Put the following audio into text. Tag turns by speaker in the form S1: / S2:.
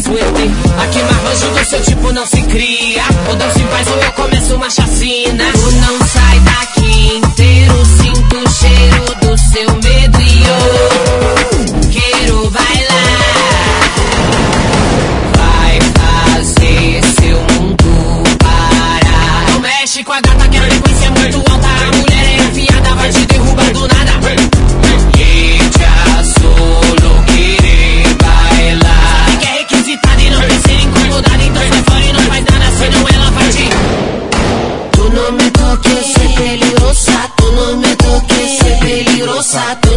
S1: suerte. Aqui marmanjo do seu tipo não se cria. Ou dança em paz ou eu começo uma chacina. Tu não sai daqui inteiro, sinto o cheiro do seu medo e eu quero bailar. Vai fazer seu mundo parar. Não mexe com a gata que a frequência é muito alta. A mulher é afiada, vai te derrubar do nada. Ella solo quiere bailar. Sabe que é requisitada e não quer ser incomodada. Então sai fora e não faz nada, senão ela vai te... Tu não me toques, soy peligrosa. Tu não me toques, soy peligrosa.